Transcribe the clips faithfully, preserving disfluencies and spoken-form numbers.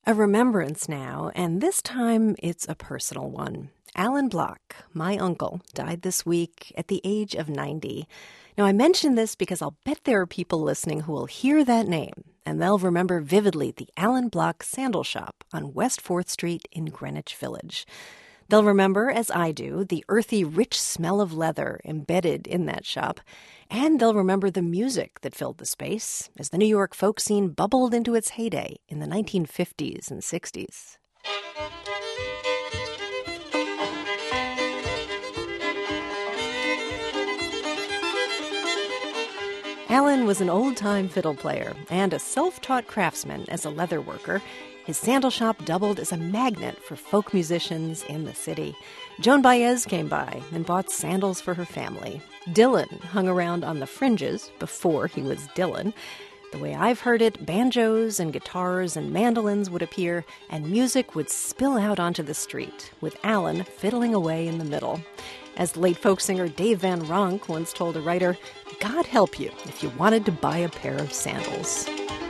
A remembrance now, and this time it's a personal one. Alan Block, my uncle, died this week at the age of ninety. Now, I mention this because I'll bet there are people listening who will hear that name, and they'll remember vividly the Alan Block Sandal Shop on West fourth Street in Greenwich Village. They'll remember, as I do, the earthy, rich smell of leather embedded in that shop, and they'll remember the music that filled the space as the New York folk scene bubbled into its heyday in the nineteen fifties and sixties. Alan was an old-time fiddle player and a self-taught craftsman as a leather worker. His sandal shop doubled as a magnet for folk musicians in the city. Joan Baez came by and bought sandals for her family. Dylan hung around on the fringes before he was Dylan. The way I've heard it, banjos and guitars and mandolins would appear, and music would spill out onto the street, with Alan fiddling away in the middle. As late folk singer Dave Van Ronk once told a writer, God help you if you wanted to buy a pair of sandals.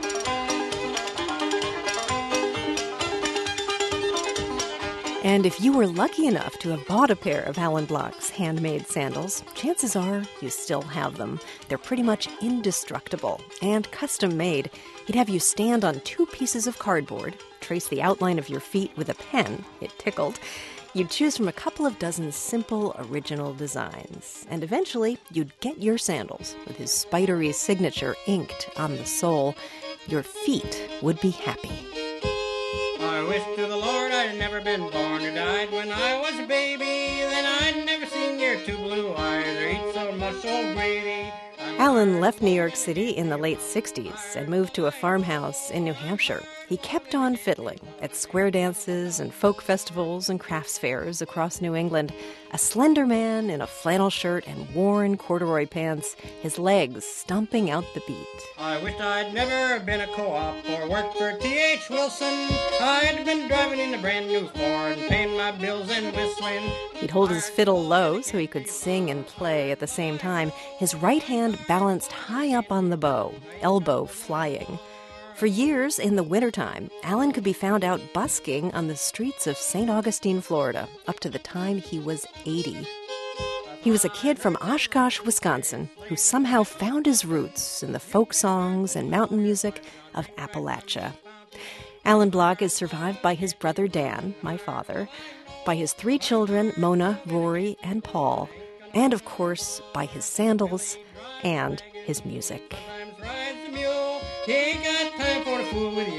And if you were lucky enough to have bought a pair of Alan Block's handmade sandals, chances are you still have them. They're pretty much indestructible and custom-made. He'd have you stand on two pieces of cardboard, trace the outline of your feet with a pen. It tickled. You'd choose from a couple of dozen simple, original designs. And eventually, you'd get your sandals with his spidery signature inked on the sole. Your feet would be happy. I wish to the Lord I'd never been born or died when I was a baby. Then I'd never seen your two blue eyes or eat so much old gravy. Alan left New York City in the late sixties and moved to a farmhouse in New Hampshire. He kept on fiddling at square dances and folk festivals and crafts fairs across New England. A slender man in a flannel shirt and worn corduroy pants, his legs stomping out the beat. I wished I'd never been a co-op or worked for T H Wilson. I'd been driving in a brand new Ford and paying my bills and whistling. He'd hold his fiddle low so he could sing and play at the same time, his right hand balanced high up on the bow, elbow flying. For years in the wintertime, Alan could be found out busking on the streets of Saint Augustine, Florida, up to the time he was eighty. He was a kid from Oshkosh, Wisconsin, who somehow found his roots in the folk songs and mountain music of Appalachia. Alan Block is survived by his brother Dan, my father, by his three children, Mona, Rory, and Paul, and of course, by his sandals and his music. He ain't got time for to fool with